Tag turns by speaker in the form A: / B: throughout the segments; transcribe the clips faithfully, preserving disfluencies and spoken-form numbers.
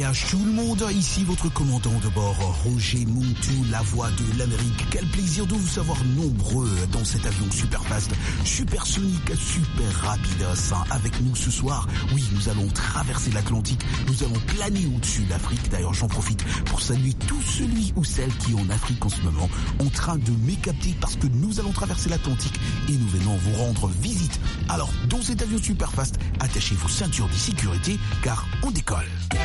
A: voyage tout le monde, ici votre commandant de bord, Roger Montou, la voix de l'Amérique. Quel plaisir de vous savoir nombreux dans cet avion super fast, supersonique, super rapide. Avec nous ce soir, oui, nous allons traverser l'Atlantique, nous allons planer au-dessus de l'Afrique. D'ailleurs, j'en profite pour saluer tout celui ou celle qui est en Afrique en ce moment, en train de m'écapter parce que nous allons traverser l'Atlantique et nous venons vous rendre visite. Alors, dans cet avion super fast, attachez vos ceintures de sécurité car on décolle.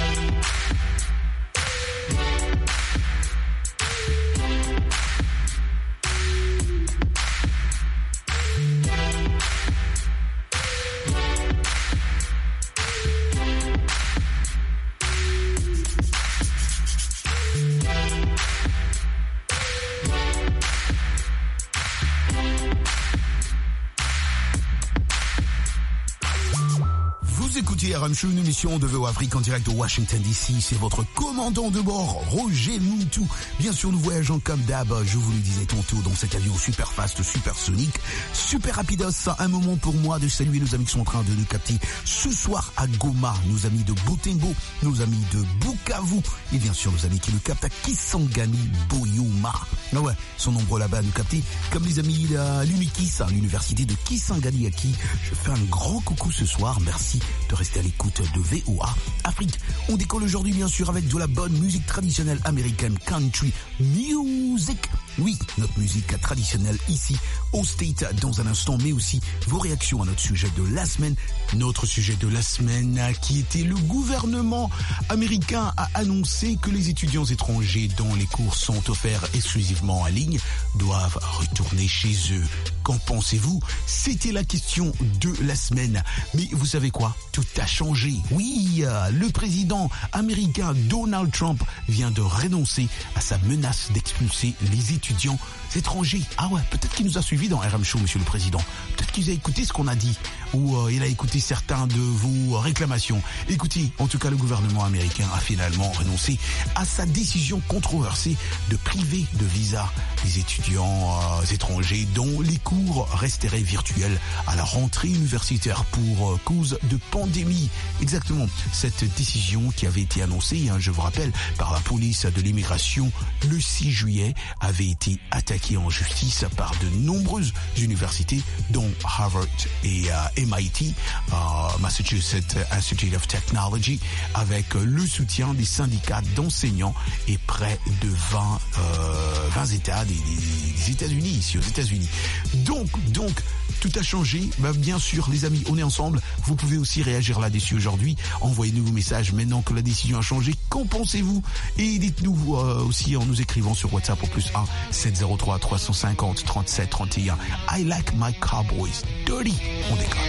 A: R M Show, une émission de V O Afrique en direct de Washington D C. C'est votre commandant de bord, Roger Montou. Bien sûr, nous voyageons comme d'hab, je vous le disais tantôt, dans cet avion super fast, super sonique, super rapidos. Un moment pour moi de saluer nos amis qui sont en train de nous capter ce soir à Goma, nos amis de Botembo, nos amis de Bukavu et bien sûr nos amis qui nous captent à Kisangani, Boyoma. Ah ouais, ils sont nombreux là-bas à nous capter, comme les amis de l'Unikis, à l'université de Kisangani, à qui je fais un grand coucou ce soir. Merci de rester à l'écoute de V O A Afrique. On décolle aujourd'hui bien sûr avec de la bonne musique traditionnelle américaine, country music. Oui, notre musique traditionnelle ici au State dans un instant, mais aussi vos réactions à notre sujet de la semaine. Notre sujet de la semaine qui était le gouvernement américain a annoncé que les étudiants étrangers dont les cours sont offerts exclusivement en ligne doivent retourner chez eux. Qu'en pensez-vous? C'était la question de la semaine. Mais vous savez quoi? Tout a changé. Oui, le président américain Donald Trump vient de renoncer à sa menace d'expulser les étudiants étrangers. Ah ouais, peut-être qu'il nous a suivis dans R M Show, monsieur le président. Peut-être qu'il a écouté ce qu'on a dit. Ou euh, il a écouté certains de vos réclamations. Écoutez, en tout cas, le gouvernement américain a finalement renoncé à sa décision controversée de priver de visa les étudiants euh, étrangers dont les cours resteraient virtuels à la rentrée universitaire pour euh, cause de pandémie. Exactement. Cette décision qui avait été annoncée, hein, je vous rappelle, par la police de l'immigration le six juillet avait été attaquée en justice par de nombreuses universités dont Harvard et euh, M I T, euh, Massachusetts Institute of Technology, avec euh, le soutien des syndicats d'enseignants et près de vingt, euh, vingt États des, des, des États-Unis, ici aux États-Unis. Donc, donc, tout a changé. Ben, bien sûr, les amis, on est ensemble. Vous pouvez aussi réagir là-dessus aujourd'hui. Envoyez-nous vos messages maintenant que la décision a changé. Qu'en pensez-vous? Et dites-nous euh, aussi en nous écrivant sur WhatsApp au plus un sept zéro trois trois cent cinquante trente-sept trente et un. I like my Cowboys dirty. On déconne.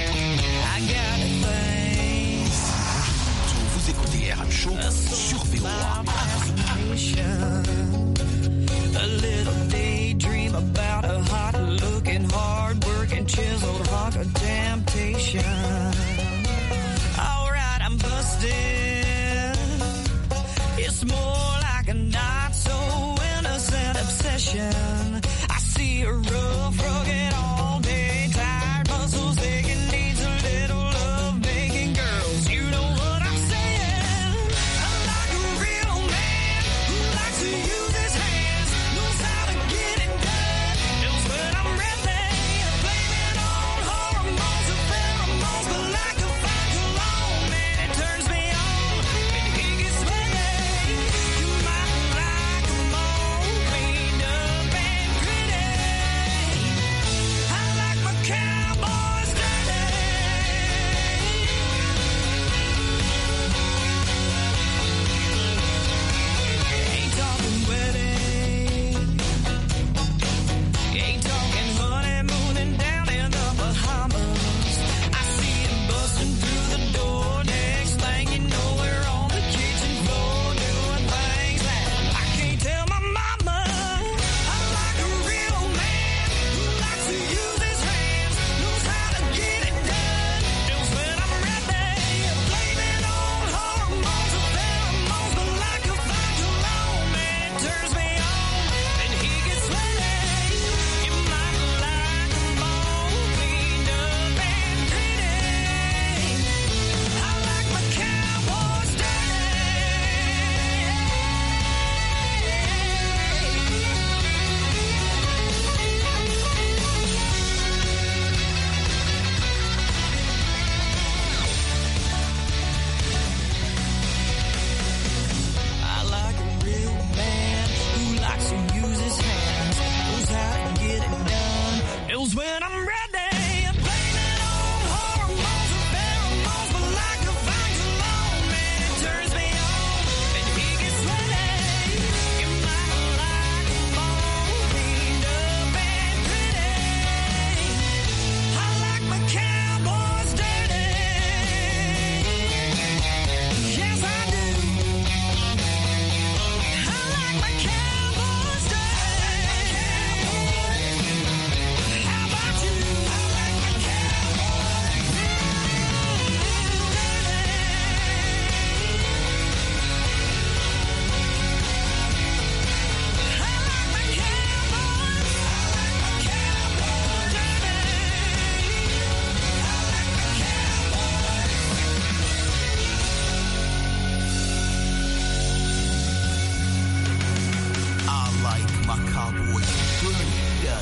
A: Vous écoutez R M Show sur V O A.
B: A little daydream about a hot looking, hard working, chiseled hunk of temptation. Alright, I'm busted. It's more like a not so innocent obsession. I see a rough, rugged, all day, tired muscles aching, needs a little love making. Girls, you know what I'm saying. I'm like a real man who likes to use his hands, knows how to get it done.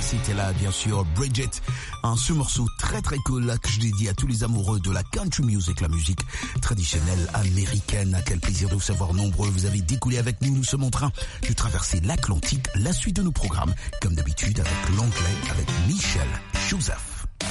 A: c'était là bien sûr Bridget, un ce morceau très très cool là, que je dédie à tous les amoureux de la country music, la musique traditionnelle américaine. Quel plaisir de vous savoir nombreux, vous avez découlé avec nous, nous sommes en train de traverser l'Atlantique, la suite de nos programmes, comme d'habitude avec l'anglais, avec Michel Joseph.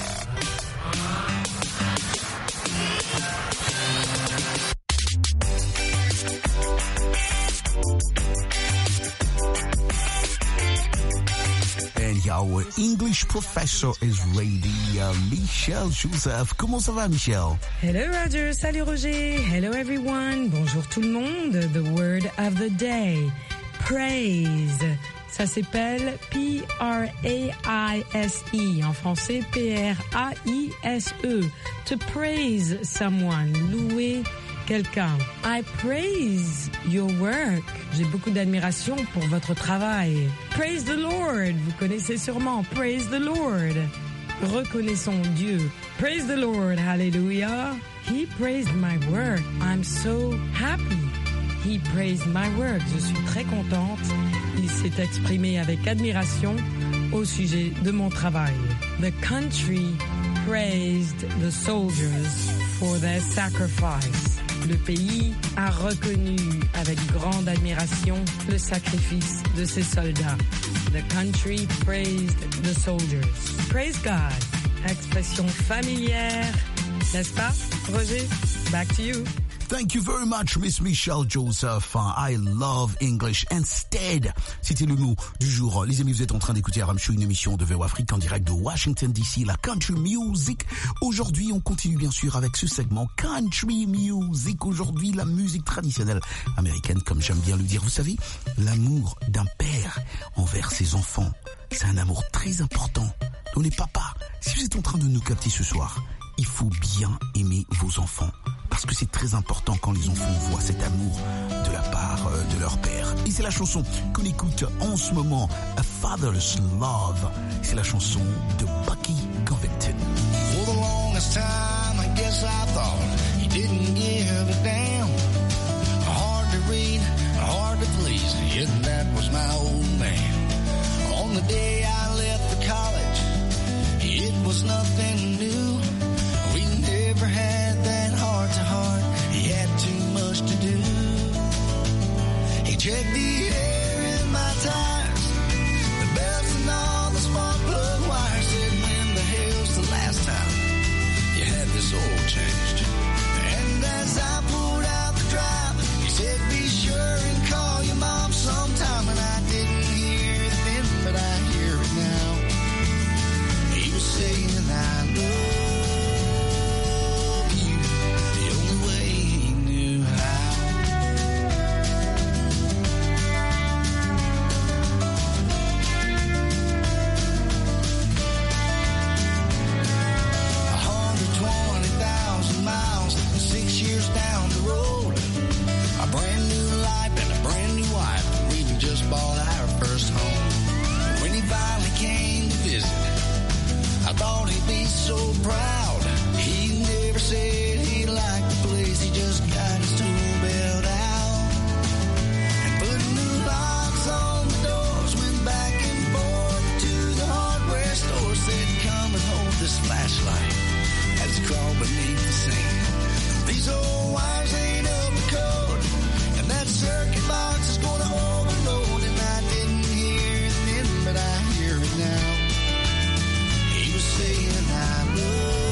A: Our English professor is ready, uh, Michel Joseph. Comment ça va, Michel?
C: Hello, Roger. Salut, Roger. Hello, everyone. Bonjour tout le monde. The word of the day. Praise. Ça s'appelle P R A I S E. En français, P R A I S E. To praise someone. Louer quelqu'un. I praise your work. J'ai beaucoup d'admiration pour votre travail. Praise the Lord. Vous connaissez sûrement. Praise the Lord. Reconnaissons Dieu. Praise the Lord. Hallelujah. He praised my work. I'm so happy. He praised my work. Je suis très contente. Il s'est exprimé avec admiration au sujet de mon travail. The country praised the soldiers for their sacrifice. Le pays a reconnu avec grande admiration le sacrifice de ses soldats. The country praised the soldiers. Praise God. Expression familière, n'est-ce pas, Roger? Back to you.
A: Thank you very much, Miss Michelle Joseph. I love English instead. C'était le mot du jour. Les amis, vous êtes en train d'écouter Aram Show, une émission de V O Afrique en direct de Washington D C, la country music. Aujourd'hui, on continue bien sûr avec ce segment country music. Aujourd'hui, la musique traditionnelle américaine, comme j'aime bien le dire. Vous savez, l'amour d'un père envers ses enfants, c'est un amour très important. Donc les papas, si vous êtes en train de nous capter ce soir, il faut bien aimer vos enfants. Parce que c'est très important quand les enfants voient cet amour de la part de leur père. Et c'est la chanson qu'on écoute en ce moment, A Father's Love. C'est la chanson de Bucky Covington.
D: For the longest time, I guess I thought he didn't give a damn. Hard to read, hard to please, yet that was my old man. On the day I left for college, it was nothing new. We never had that heart to heart. He had too much to do. He checked the air in my tires, the belts and all the spark plug wires. Said, when the hell's the last time you had this oil changed? And as I pulled out the drive, he said, be sure and call your mom sometime. And I didn't hear it then, but I hear it now. He was saying, I love so proud. He never said he liked the place. He just got his tool belt out and put new locks on the doors. Went back and forth to the hardware store. Said, come and hold this flashlight as he crawled beneath the sand. These old wires ain't up to code, and that circuit box is gonna overload. And I didn't hear it then, but I hear it now. He was saying, I love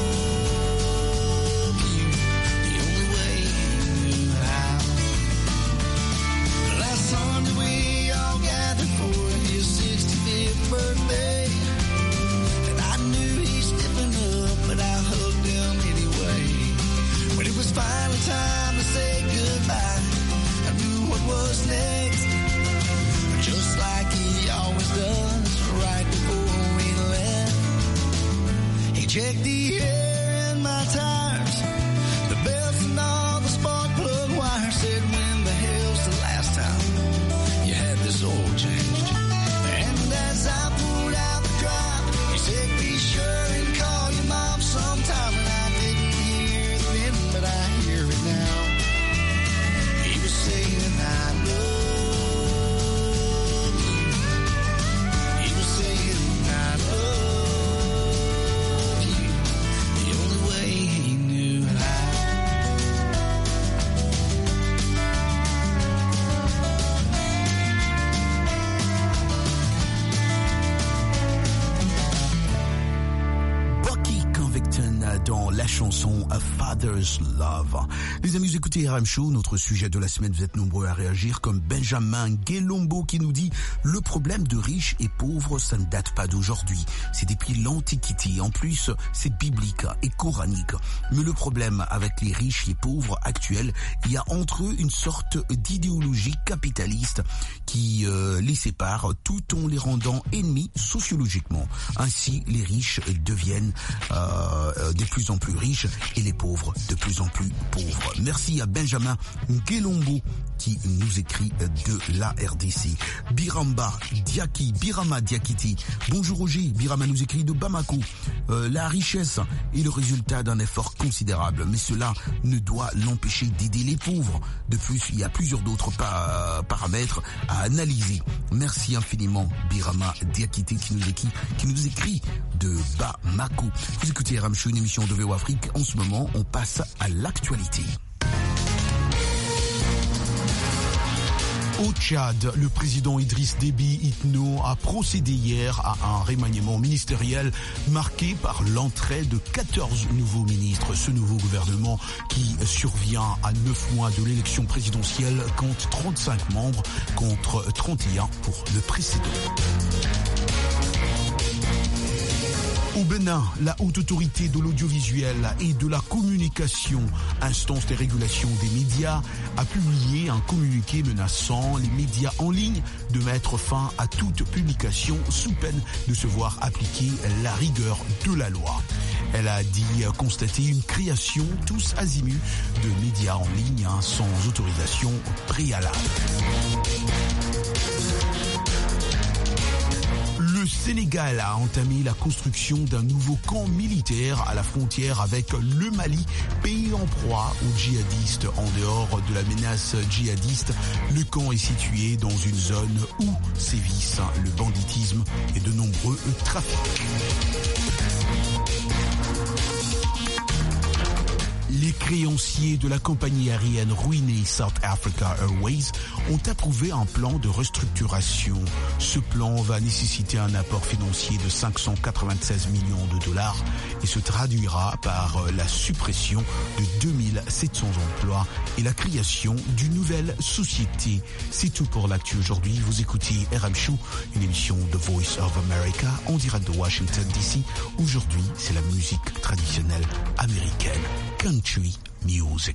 D: you the only way he knew how. Last Sunday we all gathered for his sixty-fifth birthday, and I knew he's stepping up, but
A: dans la chanson A Father's Love. Les amis, vous écoutez R M Show, notre sujet de la semaine, vous êtes nombreux à réagir, comme Benjamin Guélombo qui nous dit « Le problème de riches et pauvres, ça ne date pas d'aujourd'hui. C'est depuis l'Antiquité. En plus, c'est biblique et coranique. Mais le problème avec les riches et pauvres actuels, il y a entre eux une sorte d'idéologie capitaliste qui euh, les sépare tout en les rendant ennemis sociologiquement. Ainsi, les riches deviennent euh, de plus en plus riches et les pauvres de plus en plus pauvres. » Merci à Benjamin Guélombo qui nous écrit de la R D C. Biramba Diaki, Birama Diakiti. Bonjour Roger, Birama nous écrit de Bamako. Euh, la richesse est le résultat d'un effort considérable, mais cela ne doit l'empêcher d'aider les pauvres. De plus, il y a plusieurs d'autres pa- paramètres à analyser. Merci infiniment Birama Diakiti qui nous écrit, qui nous écrit de Bamako. Vous écoutez R M Show, une émission de V O Afrique. En ce moment, on passe à l'actualité. Au Tchad, le président Idriss Déby Itno a procédé hier à un remaniement ministériel marqué par l'entrée de quatorze nouveaux ministres. Ce nouveau gouvernement qui survient à neuf mois de l'élection présidentielle compte trente-cinq membres contre trente et un pour le précédent. Au Bénin, la haute autorité de l'audiovisuel et de la communication, instance de régulation des médias, a publié un communiqué menaçant les médias en ligne de mettre fin à toute publication sous peine de se voir appliquer la rigueur de la loi. Elle a dit constater une création tous azimuts de médias en ligne hein, sans autorisation préalable. Le Sénégal a entamé la construction d'un nouveau camp militaire à la frontière avec le Mali, pays en proie aux djihadistes. En dehors de la menace djihadiste, le camp est situé dans une zone où sévissent le banditisme et de nombreux trafics. Les créanciers de la compagnie aérienne ruinée South Africa Airways ont approuvé un plan de restructuration. Ce plan va nécessiter un apport financier de cinq cent quatre-vingt-seize millions de dollars et se traduira par la suppression de deux mille sept cents emplois et la création d'une nouvelle société. C'est tout pour l'actu aujourd'hui. Vous écoutez R M Show, une émission de Voice of America en direct de Washington D C. Aujourd'hui, c'est la musique traditionnelle américaine. Country music.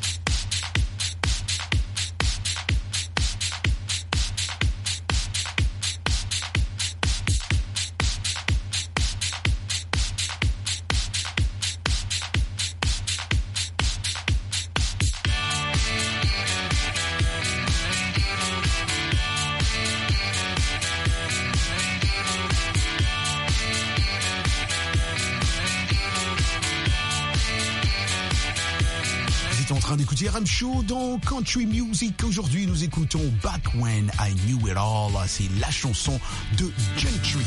A: En train d'écouter R M Show dans Country Music. Aujourd'hui, nous écoutons Back When I Knew It All. C'est la chanson de Gentry.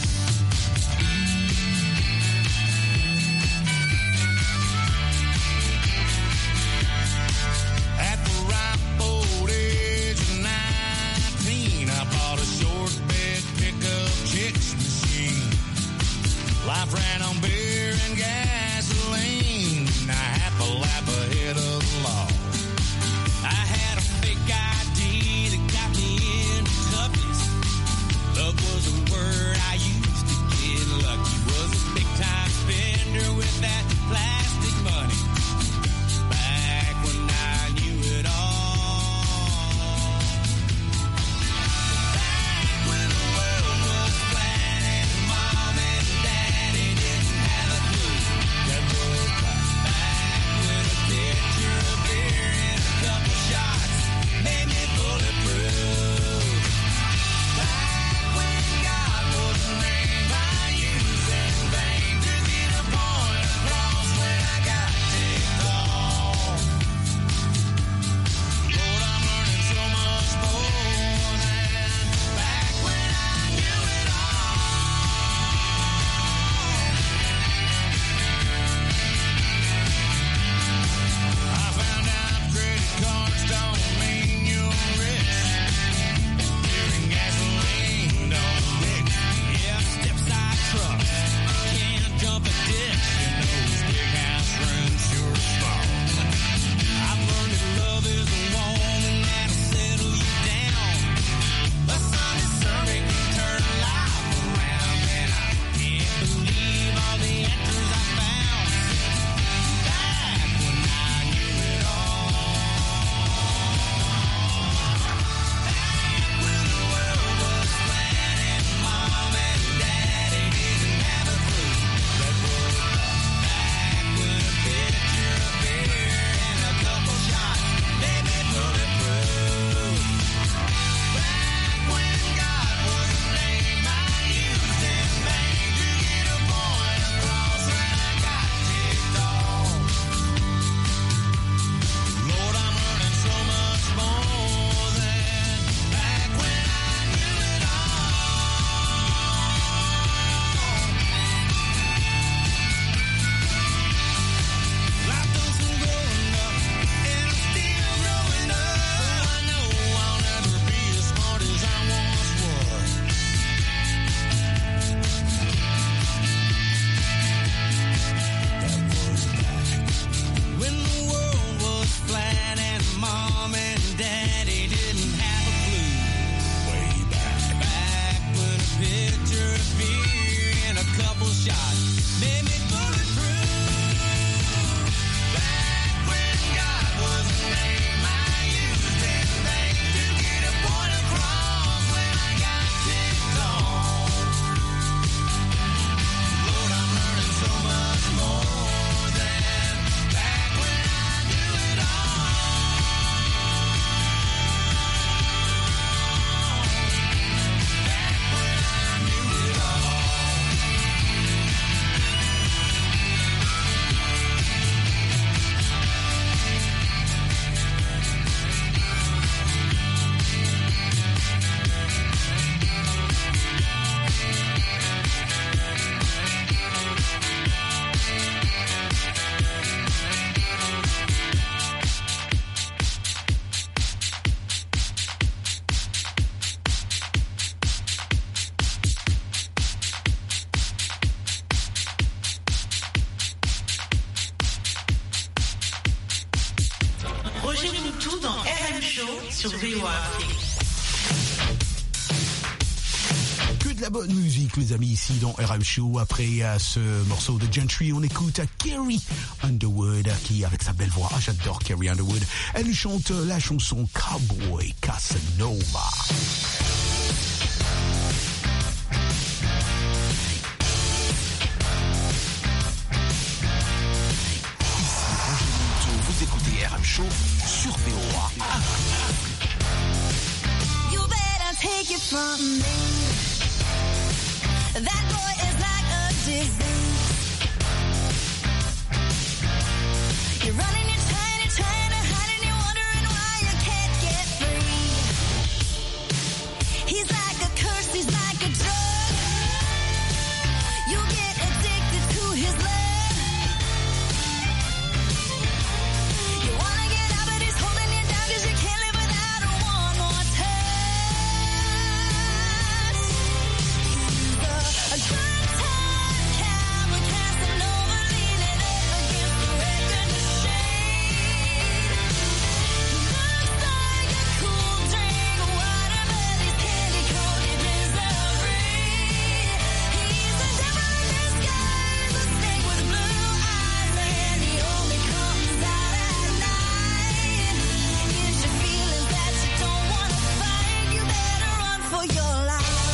D: At the ripe old age of nineteen, I bought a short bed pickup kicks machine. Life ran on beer and gasoline, and I half a lap ahead of the law. I had a fake I D that got me into toughness. Luck was a word I used to get lucky. Was a big time spender with that plastic money. Back when I knew it all. Back when the world was flat and mom and daddy didn't have a clue. That was
E: tout dans R M Show sur V O A Afrique.
A: Que de la bonne musique, les amis, ici dans R M Show. Après euh, ce morceau de Gentry, on écoute Carrie Underwood, qui, avec sa belle voix, ah, j'adore Carrie Underwood, elle chante la chanson Cowboy Casanova. Vous écoutez R M Show sur V O A.
B: You better take it from me. That boy is like a disease. You're running, you're trying, you're trying to hide, and you're wondering why you can't get free. He's like a curse, he's like a drug. You get addicted to his love. You wanna get out, but he's holding you down, 'cause you can't live without him one more touch. A good time cowboy Casanova, leaning up against the record machine. Looks like a cool drink of water, but he's candy-coated misery. He's the devil in disguise, a snake with blue eyes, and he only comes out at night. Gives you feelings that you don't want to fight. You better run for your life.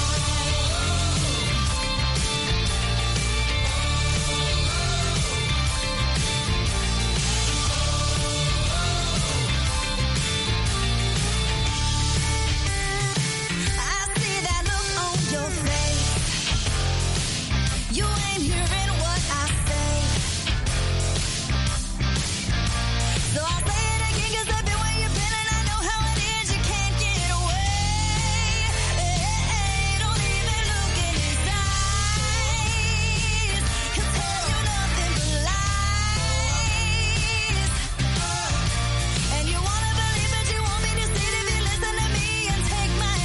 B: I see that look on your face. You ain't hearing what I say. So I'll say it again, 'cause I've been where you've been, and I know how it is. You can't get away. Hey, don't even look in his eyes. He'll tell you nothing but lies. And you wanna believe, but you won't be deceived if you listen to me and take my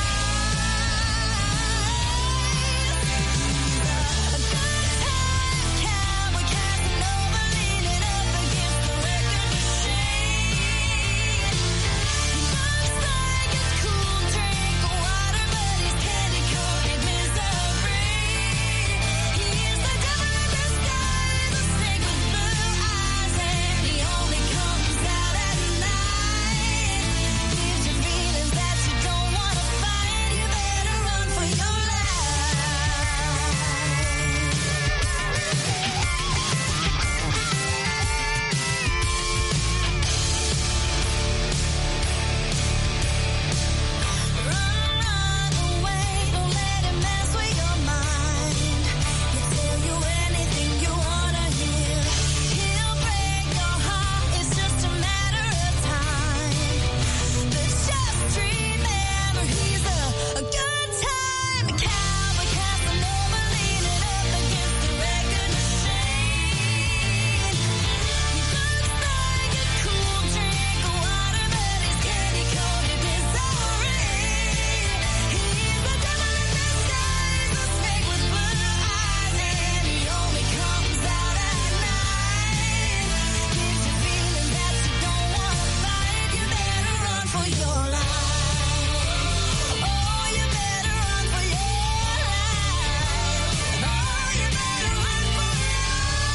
B: advice. A good time cowboy Casanova, leaning up against the record machine. Looks like a cool drink of water, but he's candy-coated misery. He's the devil in disguise, a snake with blue eyes, and he only comes out at night. Gives you feelings that you don't want to fight. You better run for your Run, run away, don't let him mess with your mind. He'll tell you anything you wanna hear. He'll break your heart, it's just a matter of time. But just remember, he's a, a good time cowboy Casanova, leaning up against the record machine. He looks like a cool drink of water, but he's candy-coated misery. He's the devil in disguise, a snake with blue eyes, and he only comes out at night. Gives you feelings that you don't want to fight. You better run for your life. Oh, you better run for your life. Oh, you better run for your life.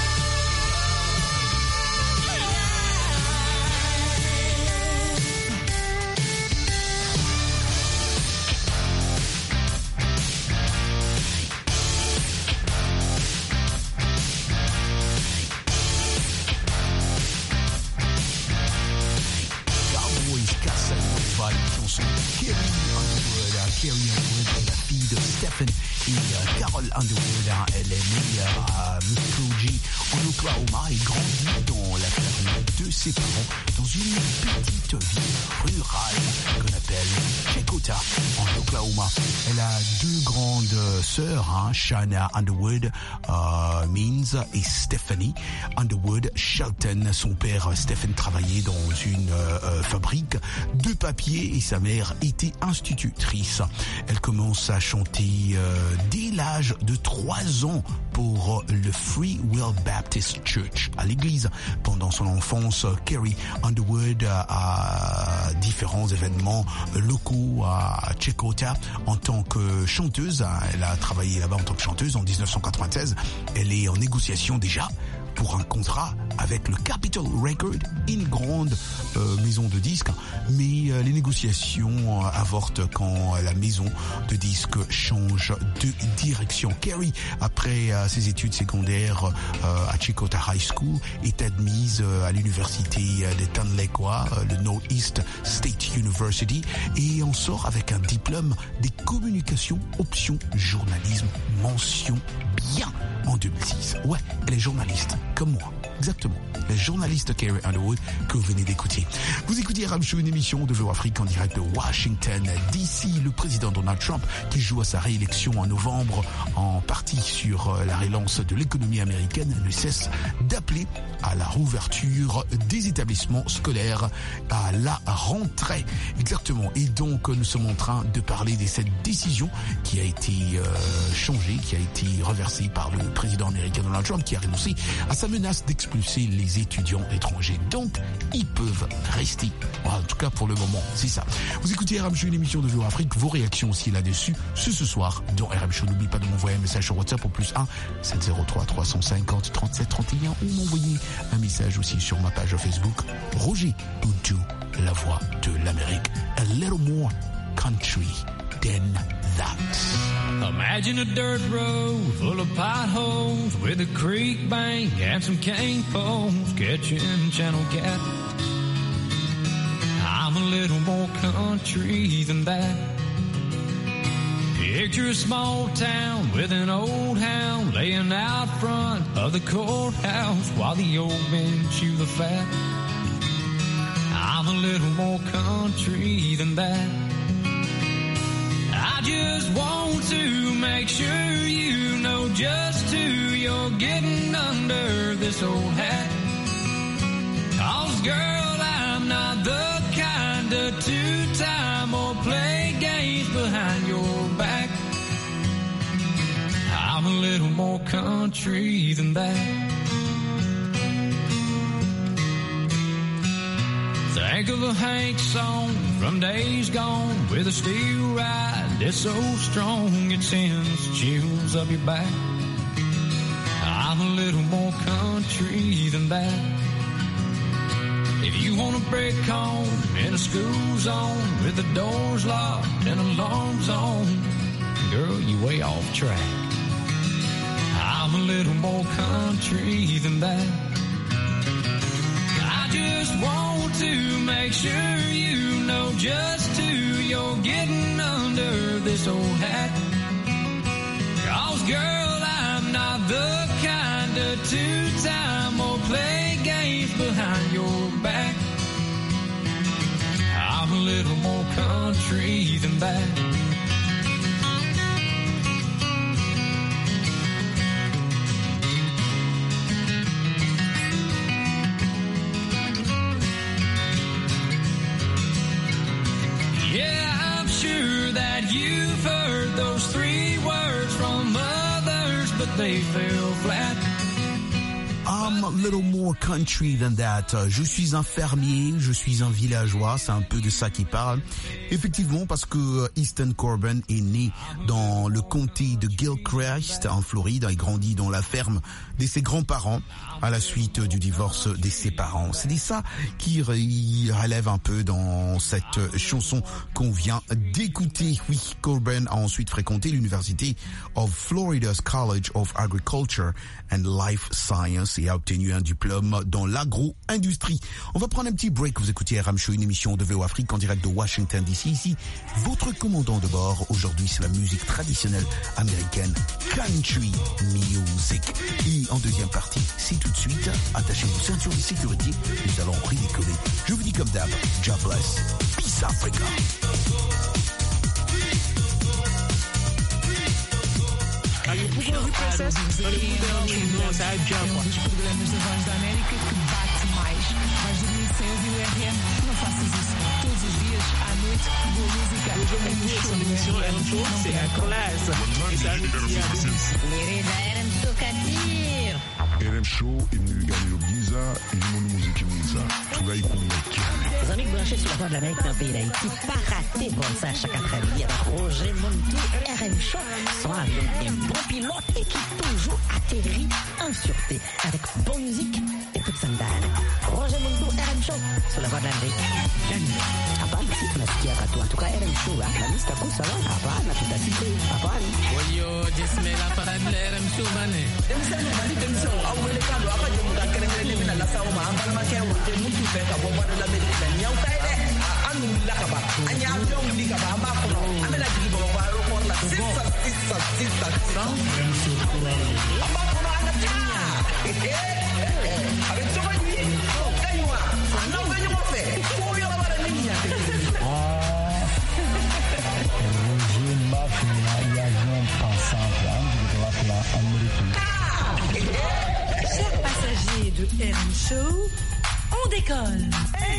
A: Cowboys Casanova, une chanson de Carrie Underwood. hein. Carrie Underwood est la fille de Stephen et euh, Carol Underwood. hein. Elle est née euh, à Muskogee, en Oklahoma, et grandit dans la ferme de ses parents dans une petite ville rurale qu'on appelle Checotah, en Oklahoma. Elle a deux grandes sœurs, hein, Shanna Underwood, euh, Means, et Stephanie Underwood Shelton. Son père, Stephen, travaillait dans une euh, fabrique de papier et sa mère était institutrice. Elle commence à chanter euh, dès l'âge l'âge de trois ans pour le Free Will Baptist Church à l'église. Pendant son enfance, Carrie Underwood a différents événements locaux à Checotah en tant que chanteuse. Elle a travaillé là-bas en tant que chanteuse en dix-neuf cent quatre-vingt-seize. Elle est en négociation déjà pour un contrat avec le Capitol Record, une grande euh, maison de disques, mais euh, les négociations euh, avortent quand la maison de disques change de direction. Carrie, après euh, ses études secondaires euh, à Checotah High School, est admise euh, à l'université de Tanlequa, euh, le Northeast State University, et en sort avec un diplôme des communications option journalisme, mention bien en deux mille six. Ouais, elle est journaliste, comme moi. Exactement. La journaliste Carrie Underwood que vous venez d'écouter. Vous écoutez R M Show, une émission de V O Afrique en direct de Washington D C. Le président Donald Trump, qui joue à sa réélection en novembre, en partie sur la relance de l'économie américaine, ne cesse d'appeler à la réouverture des établissements scolaires à la rentrée. Exactement. Et donc, nous sommes en train de parler de cette décision qui a été euh, changée, qui a été reversée par le président américain Donald Trump, qui a renoncé à sa menace d'expulser les étudiants étrangers. Donc, ils peuvent rester. En tout cas, pour le moment, c'est ça. Vous écoutez R M Show, une émission de V O Afrique. Vos réactions aussi là-dessus, ce, ce soir, dans R M Show. N'oubliez pas de m'envoyer un message sur WhatsApp au plus un sept zéro trois trois cent cinquante trente-sept trente et un ou m'envoyer un message aussi sur ma page Facebook. Roger Untu, la voix de l'Amérique. A little more country than that.
F: Imagine a dirt road full of potholes with a creek bank and some cane poles catching channel cat. I'm a little more country than that. Picture a small town with an old hound laying out front of the courthouse while the old men chew the fat. I'm a little more country than that. I just want to make sure you know just who you're getting under this old hat. 'Cause girl, I'm not the kind to two-time or play games behind your back. I'm a little more country than that. Think of a Hank song from days gone with a steel ride that's so strong it sends chills up your back. I'm a little more country than that. If you want a break home in a school zone with the doors locked and alarms on, girl, you way off track. I'm a little more country than that. I just want to make sure you know just who you're getting under this old hat. 'Cause girl, I'm not the kind to two-time or play games behind your back. I'm a little more country than that. Yeah, I'm sure that you've heard those three words from others, but they fell flat.
A: I'm a little more country than that. Je suis un fermier, je suis un villageois, c'est un peu de ça qu'il parle. Effectivement, parce que Easton Corbin est né dans le comté de Gilchrist, en Floride, et grandit dans la ferme de ses grands-parents à la suite du divorce de ses parents. C'est ça qui relève un peu dans cette chanson qu'on vient d'écouter. Oui, Corbin a ensuite fréquenté l'université of Florida's College of Agriculture and Life Science et a obtenu un diplôme dans l'agro-industrie. On va prendre un petit break. Vous écoutez R M Show, une émission de V O Afrique en direct de Washington D C. Ici, votre commandant de bord. Aujourd'hui, c'est la musique traditionnelle américaine, country music. Et en deuxième partie, c'est tout de suite, attachez vos ceintures de sécurité. Nous allons ridiculer. Je vous dis comme d'hab, God bless. Peace Africa.
G: O Google Process é um dos programas da Voz da América que bate mais. Vais dormir sem ouvir o R M? Não faças isso. Todos os dias, à noite. Son émission R M Show, c'est la classe. Et ça nous dit à
H: R M Show imnigano giza ilimo muziki mwiza tunaikumbatiana.
I: Les amis branchés sur la voie de l'Amérique dans le pays d'Haïti, pas raté bon ça chaque après-midi avec Roger Montou R M Show, sont avec un bon pilote et qui toujours atterrit en sûreté avec bonne musique et toute sandale. Roger Montou R M Show sur la voie de l'Amérique. Hapa si tunasikia watu en tout cas R M Show la lista kusa hapana tutasikia hapana.
G: Oyo jismela parade R M Show bane.
J: Demsano bali demsano awele kando apa je muda kerengere mina la sawo ma ambal ma ke wote mutu fe ka bo bana la medina nyaw tay de anu la ka ba anya avion li ka ba ma ko amela jigi bo ba ro ko la sisa sisa sisa R M Show aba ko na ana tinya avec so ba ni kaywa ana ba ni mo fe ko yo ba la niña
C: Chers passagers de R M Show, on décolle.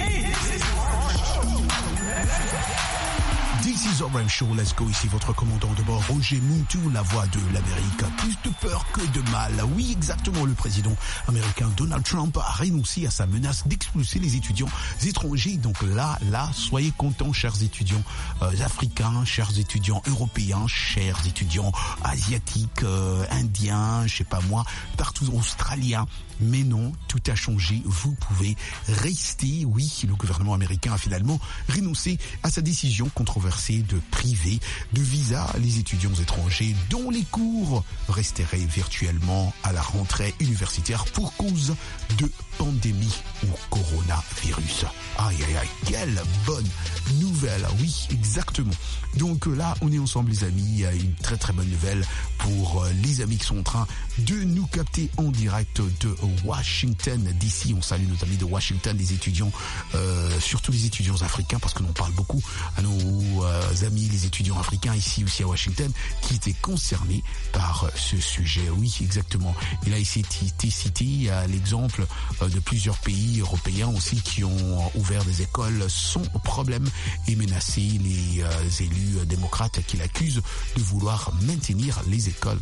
A: This is R M Show, let's go, ici votre commandant de bord, Roger Montou, la voix de l'Amérique. Plus de peur que de mal. Oui, exactement, le président américain Donald Trump a renoncé à sa menace d'expulser les étudiants étrangers. Donc là, là, soyez contents, chers étudiants euh, africains, chers étudiants européens, chers étudiants asiatiques, euh, indiens, je sais pas moi, partout, australiens. Mais non, tout a changé. Vous pouvez rester. Oui, le gouvernement américain a finalement renoncé à sa décision controversée de priver de visa les étudiants étrangers dont les cours resteraient virtuellement à la rentrée universitaire pour cause de pandémie ou coronavirus. Aïe, aïe, aïe, quelle bonne nouvelle. Oui, exactement. Donc là, on est ensemble, les amis. Il y a une très très bonne nouvelle pour les amis qui sont en train de nous capter en direct de Washington D C. On salue nos amis de Washington, les étudiants, euh, surtout les étudiants africains, parce que l'on parle beaucoup à nos euh, amis, les étudiants africains ici aussi à Washington, qui étaient concernés par ce sujet. Oui, exactement. Il a été cité à l'exemple de plusieurs pays européens aussi qui ont ouvert des écoles sans problème et menacé les euh, élus démocrates qui l'accusent de vouloir maintenir les écoles.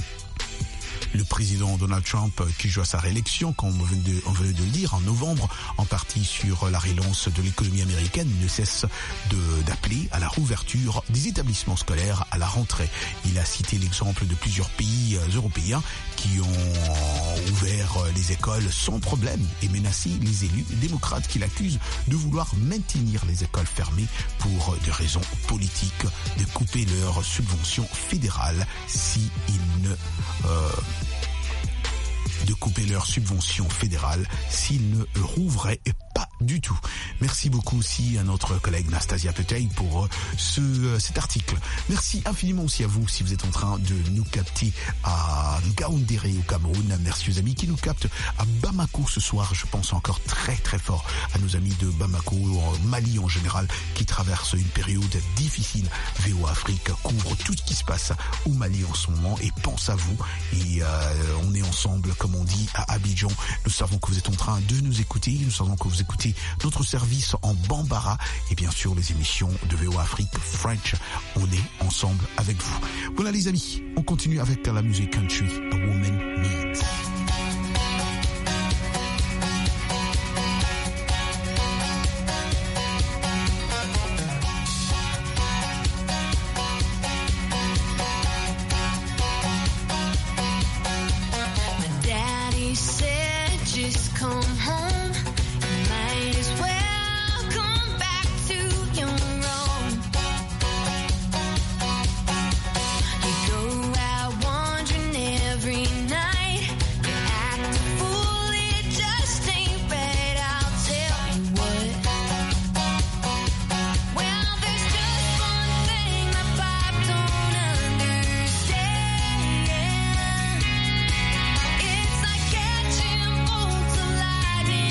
A: Le président Donald Trump, qui joue à sa réélection, comme on venait de, on venait de le dire, en novembre, en partie sur la relance de l'économie américaine, ne cesse de, d'appeler à la rouverture des établissements scolaires à la rentrée. Il a cité l'exemple de plusieurs pays européens qui ont ouvert les écoles sans problème et menacé les élus démocrates qui l'accusent de vouloir maintenir les écoles fermées pour des raisons politiques, de couper leurs subventions fédérales si ils ne... Euh, de couper leurs subventions fédérales s'ils ne rouvraient pas du tout. Merci beaucoup aussi à notre collègue Nastasia Petey pour ce, cet article. Merci infiniment aussi à vous si vous êtes en train de nous capter à Ngaoundéré au Cameroun. Merci aux amis qui nous captent à Bamako ce soir. Je pense encore très très fort à nos amis de Bamako, au Mali en général, qui traversent une période difficile. V O Afrique couvre tout ce qui se passe au Mali en ce moment et pense à vous. Et euh, on est ensemble, comme on dit, à Abidjan. Nous savons que vous êtes en train de nous écouter. Nous savons que vous écoutez notre service en Bambara et bien sûr les émissions de V O Afrique French. On est ensemble avec vous. Voilà les amis, on continue avec la musique country, A Woman Needs.
B: It's like catching bolts of lightning.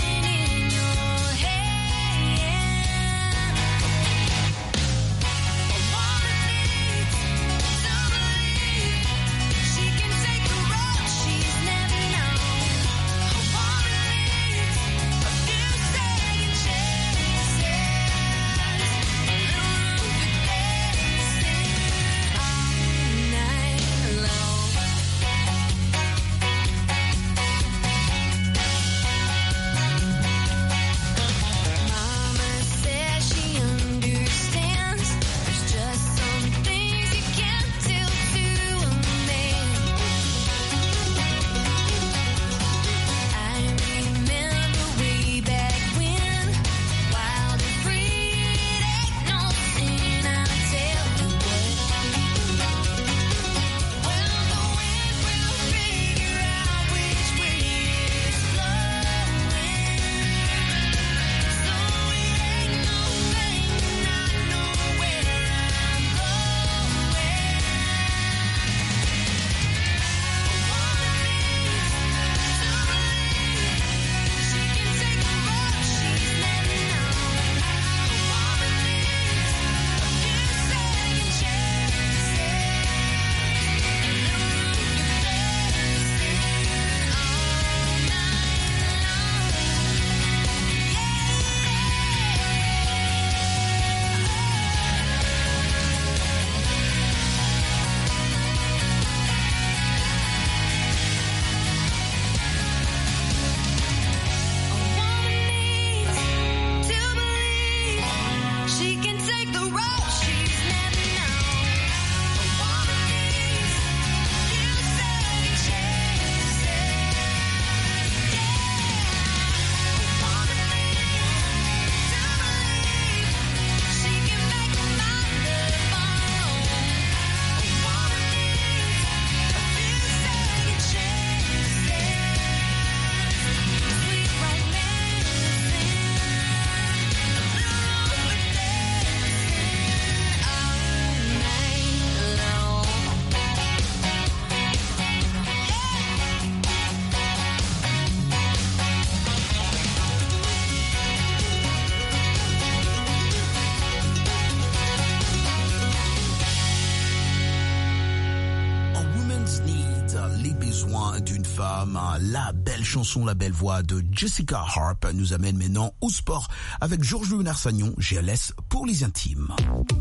A: hein, d'une femme. Hein. La belle chanson, la belle voix de Jessica Harp nous amène maintenant au sport avec Georges Léonard-Sagnon, G L S pour les intimes.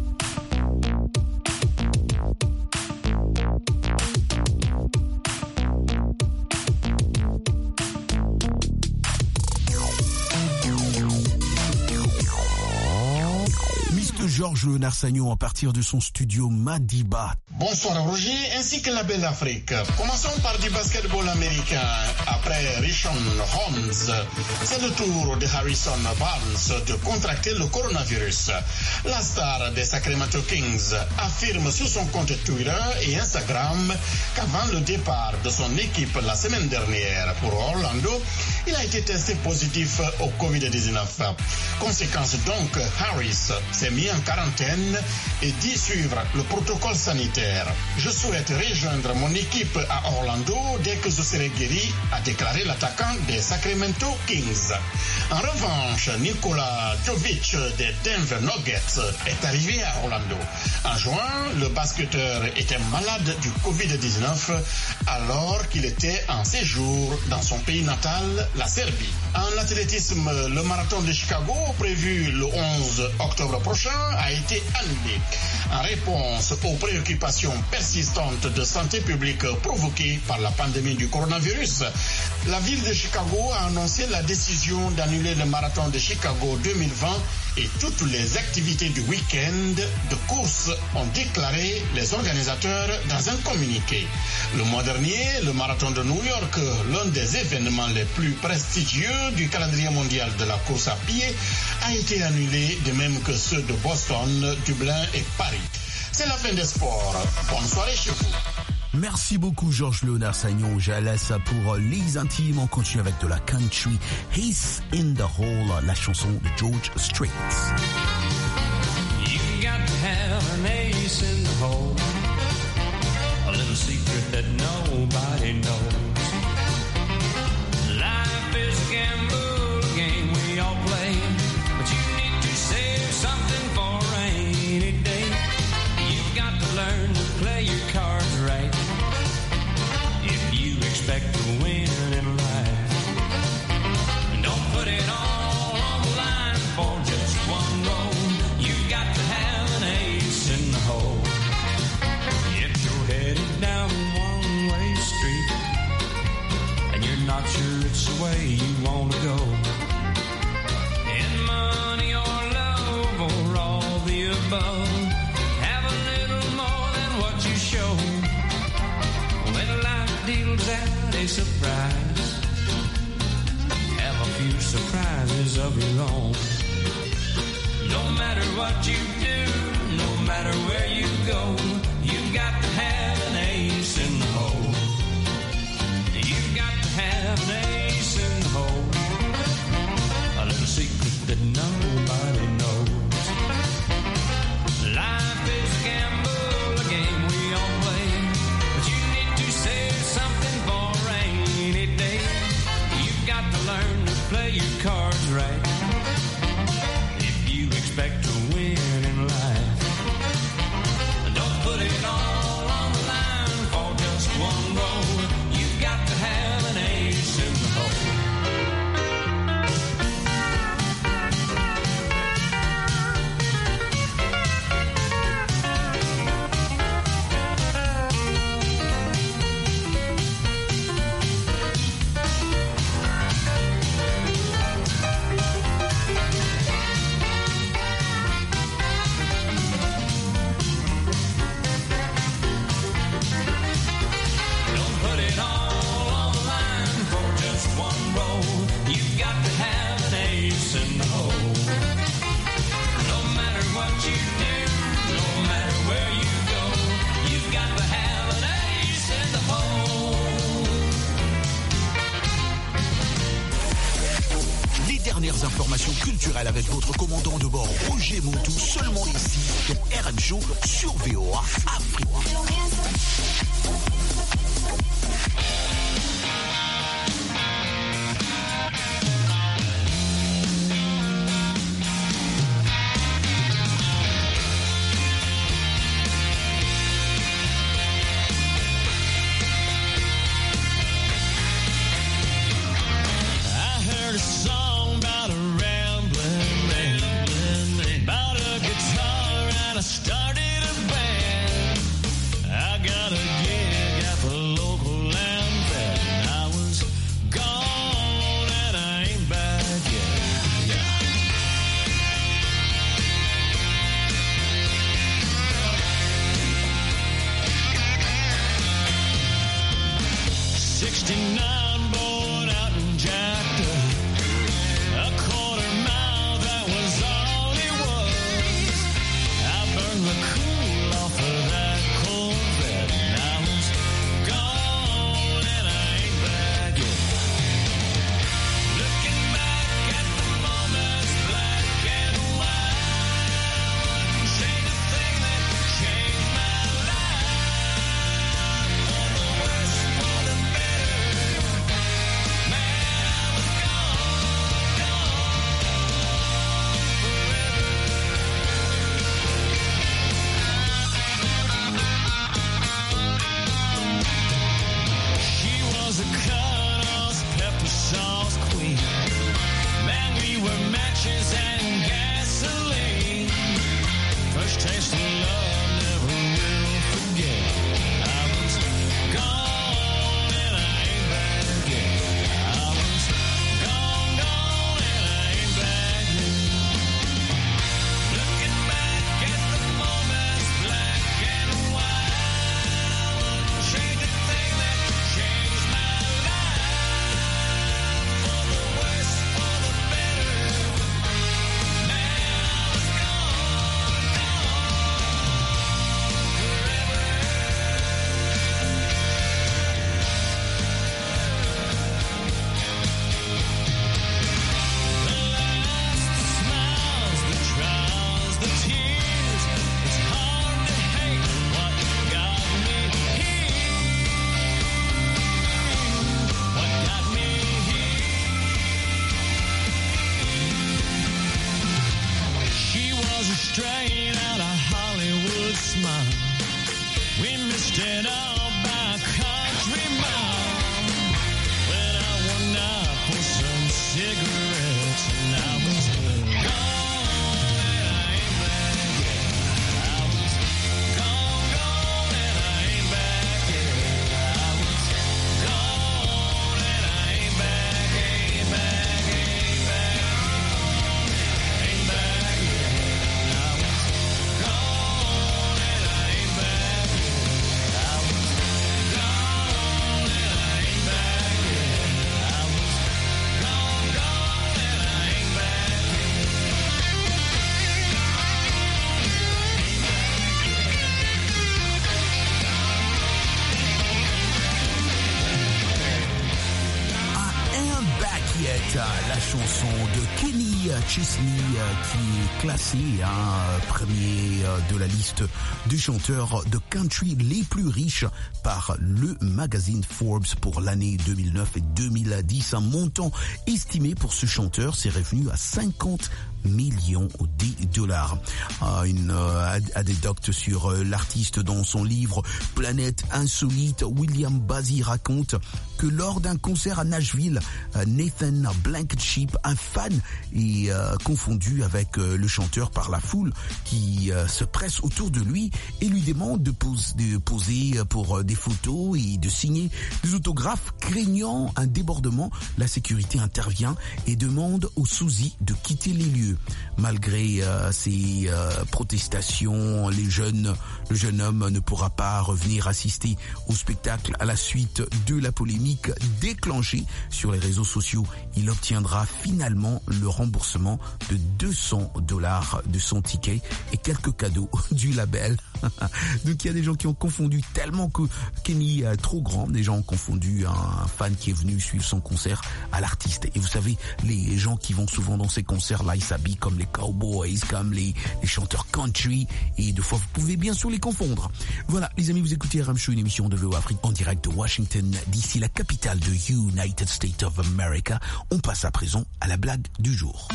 A: Georges Léonard-Sagnon à partir de son studio Madiba.
K: Bonsoir Roger, ainsi que la belle Afrique. Commençons par du basketball américain. Après Richaun Holmes, c'est le tour de Harrison Barnes de contracter le coronavirus. La star des Sacramento Kings affirme sur son compte Twitter et Instagram qu'avant le départ de son équipe la semaine dernière pour Orlando, il a été testé positif au covid dix-neuf. Conséquence donc, Harris s'est mis en quarantaine et dit suivre le protocole sanitaire. Je souhaite rejoindre mon équipe à Orlando dès que je serai guéri, a déclaré l'attaquant des Sacramento Kings. En revanche, Nikola Jovic des Denver Nuggets est arrivé à Orlando. En juin, le basketteur était malade du covid dix-neuf alors qu'il était en séjour dans son pays natal, la Serbie. En athlétisme, le marathon de Chicago, prévu le onze octobre prochain, a été annulé. En réponse aux préoccupations persistantes de santé publique provoquées par la pandémie du coronavirus, la ville de Chicago a annoncé la décision d'annuler le marathon de Chicago deux mille vingt et toutes les activités du week-end de course, ont déclaré les organisateurs dans un communiqué. Le mois dernier, le marathon de New York, l'un des événements les plus prestigieux du calendrier mondial de la course à pied, a été annulé, de même que ceux de Boston, Dublin et Paris. C'est la fin des sports. Bonne soirée chez vous.
A: Merci beaucoup Georges Léonard-Sagnon. G L S pour les intimes. On continue avec de la country. Ace in the Hole, la chanson de George Strait.
F: You got to have an ace in the hole, a little secret that nobody knows. Life is a gamble, a game we all play, but you need to save something for a rainy day. You've got to learn to play your cards right if you expect to win in life. Don't put it all on the line for just one roll. You've got to have an ace in the hole. If you're headed down one way street and you're not sure it's the way you want to go, in money or love or all the above, have a little more than what you show. When life deals out a surprise, have a few surprises of your own. No matter what you do, no matter where you go, you've got to have an ace in the hole. You've got to have an ace in the hole, a little secret that nobody knows. Life is a gamble, a game we all play, but you need to save something for a rainy day. You've got to learn to play your cards right if you expect to win in life. Don't put it all on the line for just one roll. You've got to have an ace in the hole. Don't put it all on the line for just one roll. You've got to have an ace in the hole. No matter what you do, no matter where you go, you've got to have an ace in the hole.
A: Les dernières informations culturelles avec votre commandant de bord Roger Montou, seulement ici sur R M Show sur V O A Afrique.
F: sixty-nine born out and jacked up. A quarter mile, that was all it was. I burned the cool off of that Corvette, and I was gone and I ain't back yet. Looking back at the moments, black and white, wouldn't change a thing that changed my life. For the worse, for the better, man, I was gone, gone forever. She was a cut-off pepper sauce queen. Man, we were matches and gasoline. First taste of love, never will forget. I was gone and I ain't back yet. I was gone, gone and I ain't back yet. Looking back at the moments, black and white, wouldn't change a thing that changed my life. For the worse, for the better, man, I was gone, gone forever. The laughs, the smiles, the trials, the tears. It's hard to hate what got me here. What got me here? She was a straight out of Hollywood smile. We missed it all by a country mile. Went out one night for some cigarettes, and I was gone and I ain't back yet. I was gone, gone and I ain't back yet. I was gone and I ain't back, ain't back, ain't back, ain't back yet. I was gone and I ain't back yet. I was gone and I ain't back yet. I was gone, gone and I ain't back
A: I am back yet, la chanson de Kenny Chesney euh, qui est classée hein, premier euh, de la liste des chanteurs de country les plus riches par le magazine Forbes pour l'année deux mille neuf et deux mille dix. Un montant estimé pour ce chanteur s'est revenu à cinquante millions de dollars. Euh, une euh, anecdote sur euh, l'artiste dans son livre Planète Insolite, William Bazzi raconte que lors d'un concert à Nashville, euh, Nathan Blankenship, un fan, est euh, confondu avec euh, le chanteur par la foule qui euh, se presse autour de lui et lui demande de, pose, de poser pour euh, des photos et de signer des autographes. Craignant un débordement, la sécurité intervient et demande aux sosies de quitter les lieux. Malgré euh, ces euh, protestations, les jeunes, le jeune homme ne pourra pas revenir assister au spectacle à la suite de la polémique déclenchée sur les réseaux sociaux. Il obtiendra finalement le remboursement de deux cents dollars de son ticket et quelques cadeaux du label. Donc il y a des gens qui ont confondu tellement que Kenny est trop grand. Des gens ont confondu un fan qui est venu suivre son concert à l'artiste. Et vous savez, les gens qui vont souvent dans ces concerts-là, ils s'habillent comme les cowboys, comme les, les chanteurs country. Et deux fois, vous pouvez bien sûr les confondre. Voilà, les amis, vous écoutez R M Show, une émission de V O Afrique en direct de Washington, d'ici la capitale de United States of America. On passe à présent à la blague du jour.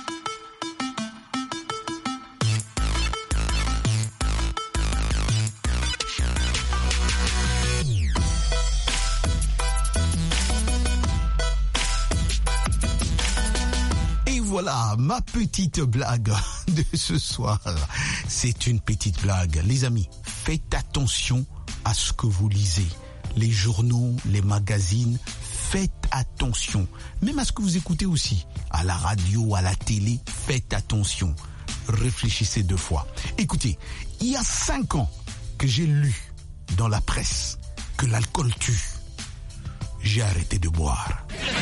A: Voilà, ma petite blague de ce soir. C'est une petite blague. Les amis, faites attention à ce que vous lisez. Les journaux, les magazines, faites attention. Même à ce que vous écoutez aussi. À la radio, à la télé, faites attention. Réfléchissez deux fois. Écoutez, il y a cinq ans que j'ai lu dans la presse que l'alcool tue. j'ai arrêté de boire.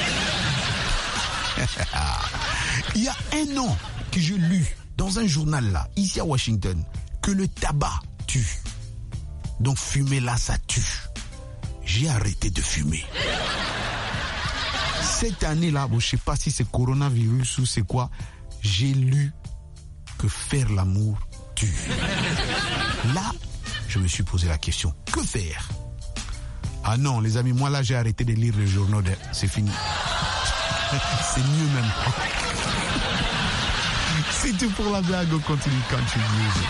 A: Il y a un an que j'ai lu dans un journal là, ici à Washington, que le tabac tue. Donc fumer là, ça tue. J'ai arrêté de fumer. Cette année-là, bon, je ne sais pas si c'est coronavirus ou c'est quoi, j'ai lu que faire l'amour tue. Là, je me suis posé la question, que faire? Ah non, les amis, moi là, j'ai arrêté de lire les journaux. De... C'est fini. C'est mieux même. C'est tout pour la blague, on continue country music.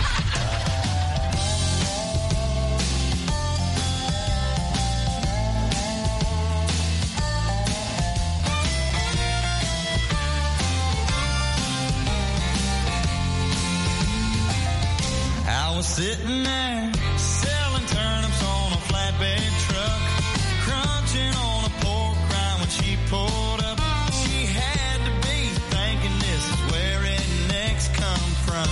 B: I was sitting there selling turnips on a flatbed truck, crunching on a pork rind when she pulled up. She had to be thinking this is where rednecks come from.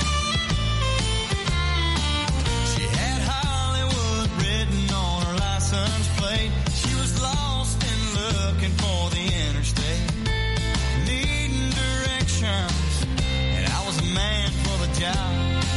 B: She had Hollywood written on her license plate. She was lost and looking for the interstate, needing directions, and I was a man for the job.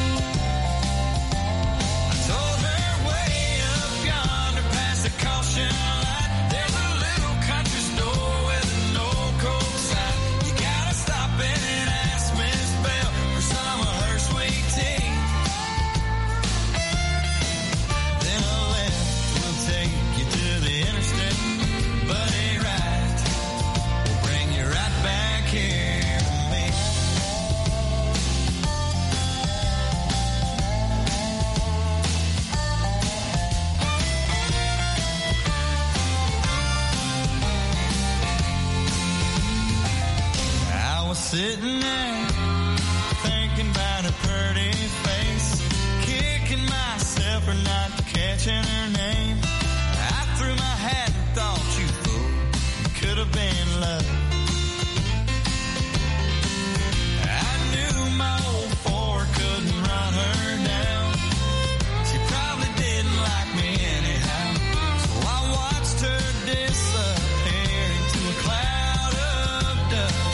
B: Sitting there, thinking about her pretty face, kicking myself for not catching her name. I threw my hat and thought, you fool, it could have been love. I knew my old Ford couldn't run her down. She probably didn't like me anyhow, so I watched her disappear into a cloud of dust.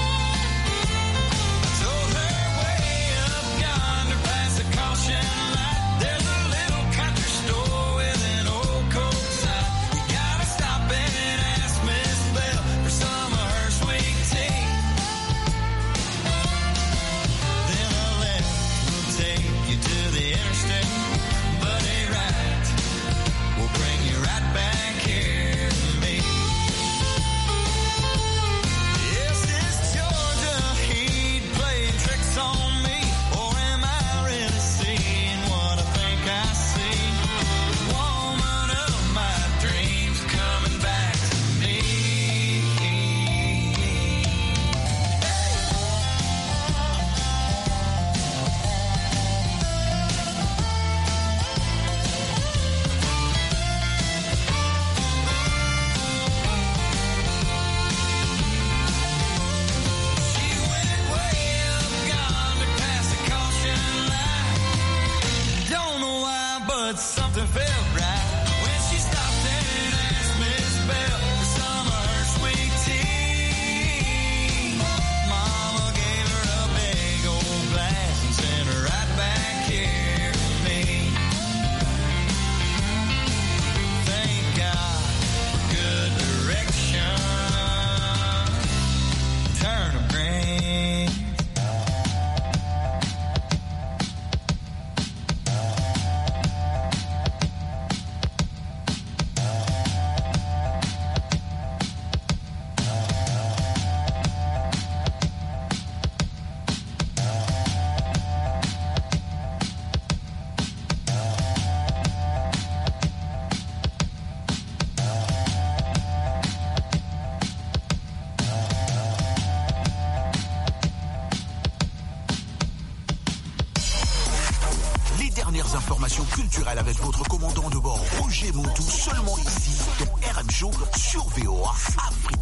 A: Culturel avec votre commandant de bord Roger Montou, seulement ici dans R M Show sur V O A Afrique.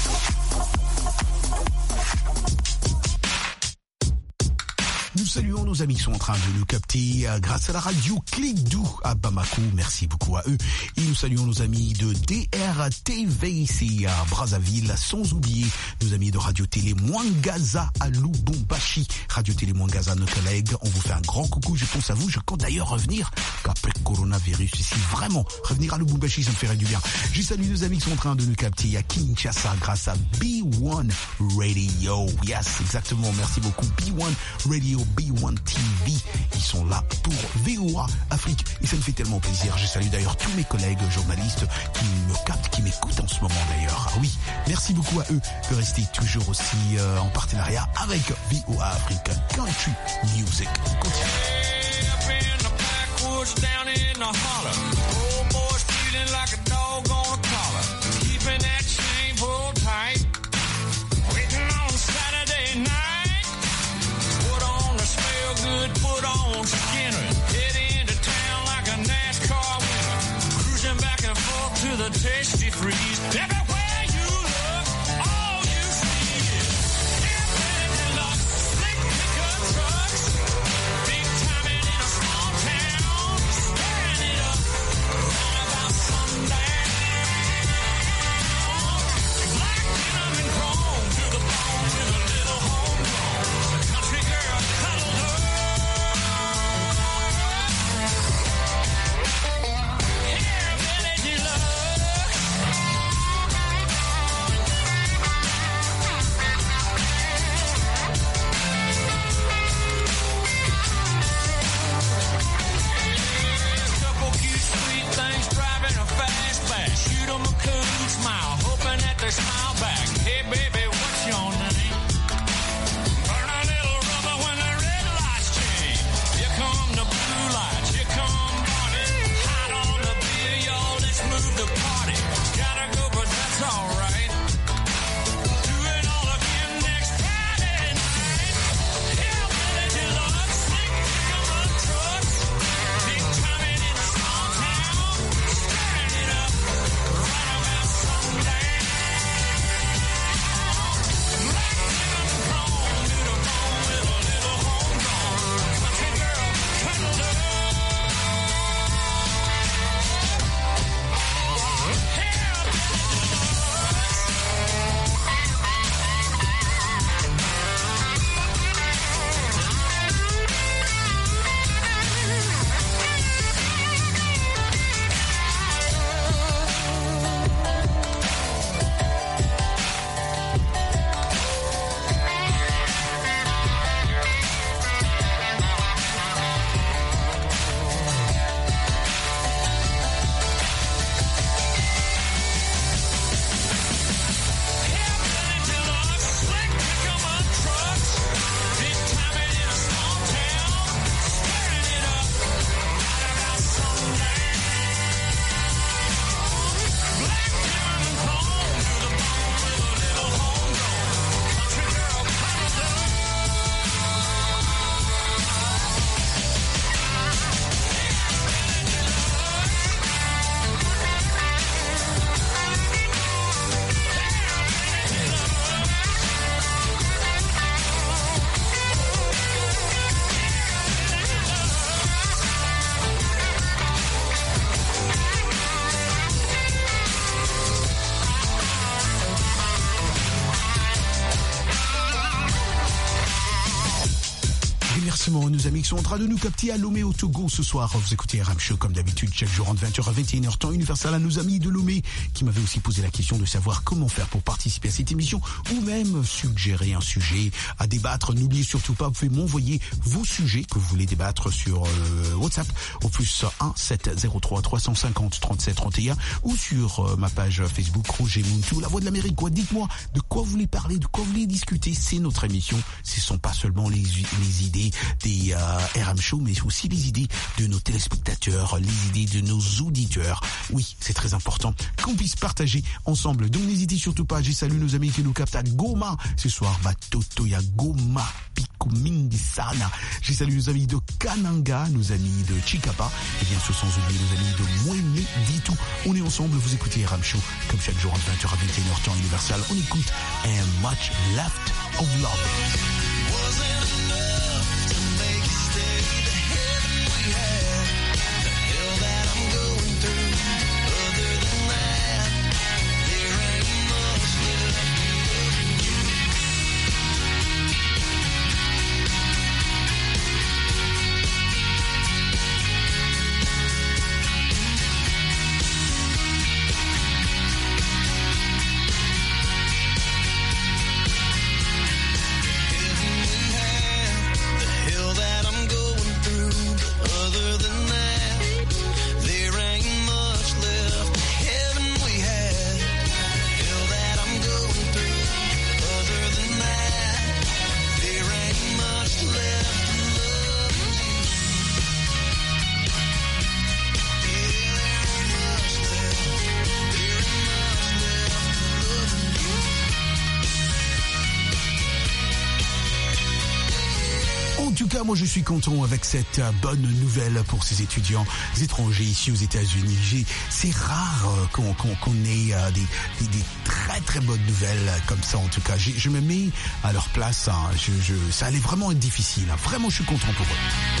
A: Nous saluons nos nos amis qui sont en train de nous capter euh, grâce à la radio Clic-Dou à Bamako. Merci beaucoup à eux. Et nous saluons nos amis de D R T V ici à Brazzaville, sans oublier nos amis de Radio-Télé Mwangaza à Lubumbashi. Radio-Télé Mwangaza, nos collègues, on vous fait un grand coucou. Je pense à vous. Je compte d'ailleurs revenir qu'après le coronavirus ici. Vraiment, revenir à Lubumbashi, ça me ferait du bien. Je salue nos amis qui sont en train de nous capter à Kinshasa grâce à B un Radio. Yes, exactement. Merci beaucoup. B un Radio, B un T V. Ils sont là pour V O A Afrique. Et ça me fait tellement plaisir. Je salue d'ailleurs tous mes collègues journalistes qui me captent, qui m'écoutent en ce moment d'ailleurs. Ah oui, merci beaucoup à eux de rester toujours aussi euh, en partenariat avec V O A Afrique. Country Music. Continue.
F: Down in the holler, old boy's feeling like a dog on a collar, keeping that chain pulled tight, waiting on Saturday night. Put on a smell good, put on Skinner, head into town like a NASCAR winner, cruising back and forth to the Tasty Freeze. Everywhere you look, all you see is Airplane Deluxe, slick pickup trucks, big timing in a small town. Smile, hoping that they smile back. Hey baby, what's your name? Burn a little rubber when the red lights change. Here come the blue lights, here come Bonnie. Hot on the beer, y'all, let's move the party. Gotta go, but that's alright. Do it all again next Friday night. Hillbilly Deluxe, slick pickup trucks, big timing in a small town, stirring it up right about sundown. Black lemon cone to the bone with a little homegrown country girl cuddled up.
A: Nos amis qui sont en train de nous capter à Lomé au Togo ce soir. Vous écoutez R M Show comme d'habitude chaque jour entre vingt heures à vingt et une heures temps universel. À nos amis de Lomé qui m'avaient aussi posé la question de savoir comment faire pour participer à cette émission ou même suggérer un sujet à débattre. N'oubliez surtout pas, vous pouvez m'envoyer vos sujets que vous voulez débattre sur euh, WhatsApp au plus un sept zéro trois trois cent cinquante trente-sept trente et un ou sur euh, ma page Facebook Roger Muntu, la voix de l'Amérique. Quoi, dites-moi de quoi vous voulez parler, de quoi vous voulez discuter. C'est notre émission. Ce sont pas seulement les, les idées des euh, R M Show, mais aussi les idées de nos téléspectateurs, les idées de nos auditeurs. Oui, c'est très important qu'on puisse partager ensemble. Donc n'hésitez surtout pas. J'ai salué nos amis qui nous captent à Goma ce soir. Batoto ya Goma, Pico Mingi Sana. J'ai salué nos amis de Kananga, nos amis de Chikapa, et bien sûr sans oublier nos amis de Mouéné Ditou. On est ensemble, vous écoutez R M Show comme chaque jour entre vingt heures à vingt et une heures temps universal. On écoute And Much Left of Love.
B: Wasn't enough to make you
A: cas, moi, je suis content avec cette euh, bonne nouvelle pour ces étudiants étrangers ici aux États-Unis. J'ai, c'est rare euh, qu'on, qu'on, qu'on ait euh, des, des, des très très bonnes nouvelles euh, comme ça. En tout cas, J'ai, je me mets à leur place. Hein. Je, je, ça allait vraiment être difficile. Hein. Vraiment, je suis content pour eux.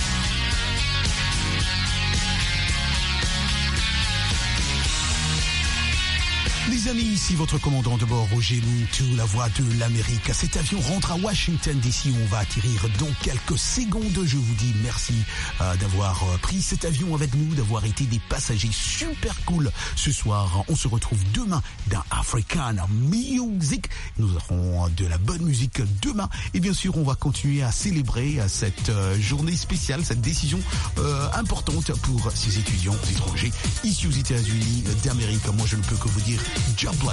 A: Les amis, ici votre commandant de bord, Roger Muntu, la voix de l'Amérique. Cet avion rentre à Washington D C où on va atterrir dans quelques secondes. Je vous dis merci euh, d'avoir euh, pris cet avion avec nous, d'avoir été des passagers super cool ce soir. On se retrouve demain dans African Music. Nous aurons de la bonne musique demain. Et bien sûr, on va continuer à célébrer cette euh, journée spéciale, cette décision euh, importante pour ces étudiants étrangers ici aux États-Unis d'Amérique. Moi, je ne peux que vous dire job bless.